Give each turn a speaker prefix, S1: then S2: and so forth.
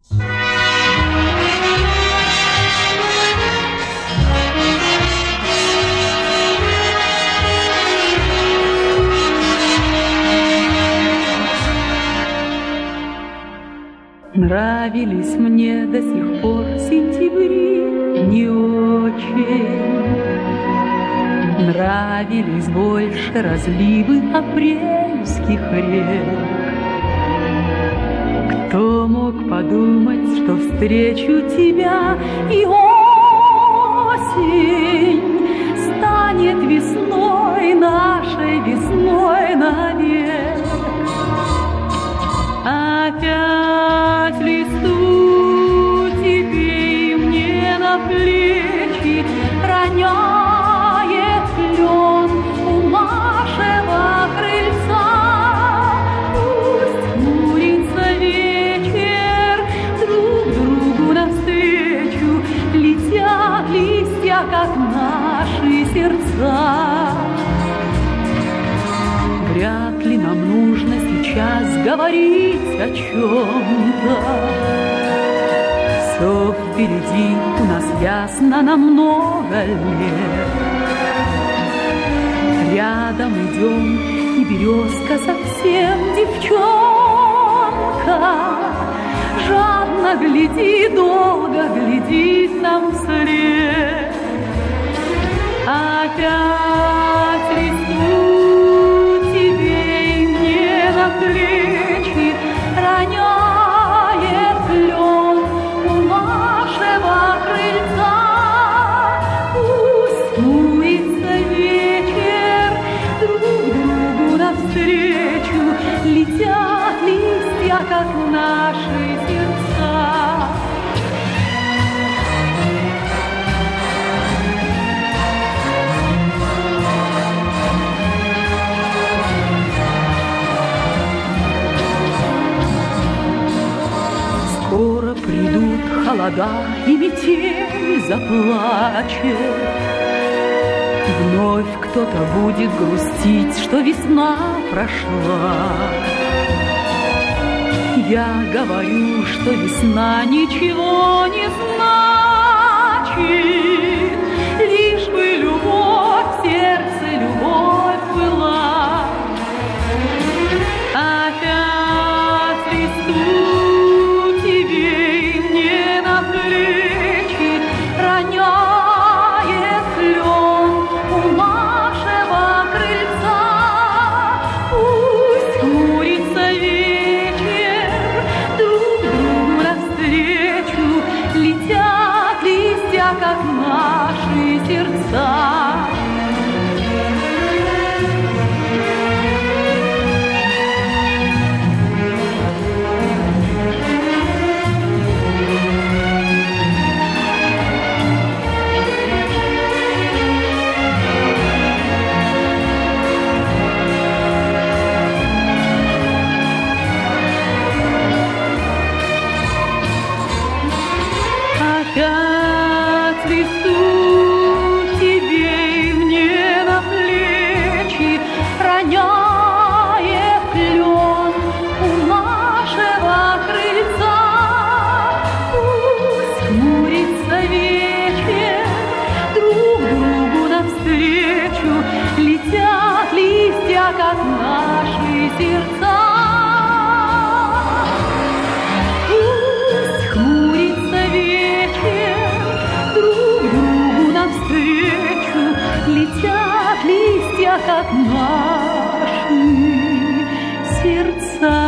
S1: Нравились мне до сих пор сентябри не очень. Нравились больше разливы апрельских рек. Кто мог подумать, что встречу тебя, и осень станет весной, нашей весной навек. Опять листу тебе и мне на плечи роняет лен у нашего крыльца. Пусть хмурится вечер, друг другу навстречу летят листья, как наши сердца. Вряд ли нам нужно сейчас говорить о чем-то. Все впереди у нас ясно на много лет. Рядом идем, и березка совсем девчонка. Жадно глядит, долго глядит нам вслед. Опять рисует тебе и мне на плечи роняет лен у нашего крыльца. Пусть хмурится вечер, друг другу навстречу летят листья, как наши сердца. Скоро придут холода, и метель заплачет. Вновь кто-то будет грустить, что весна прошла. Я говорю, что весна ничего не значит, лишь бы любовь в сердце, любовь была. Опять листу тебе и мне на плечи роняет лен у нашего крыльца. Пусть хмурится вечер, друг другу навстречу летят листья, как наши сердца. Опять листу тебе и мне на плечи роняет лен у нашего крыльца. Пусть хмурится вечер, друг другу навстречу летят листья, как наши сердца. Пусть хмурится вечер, друг другу навстречу летят листья, как наши сердца.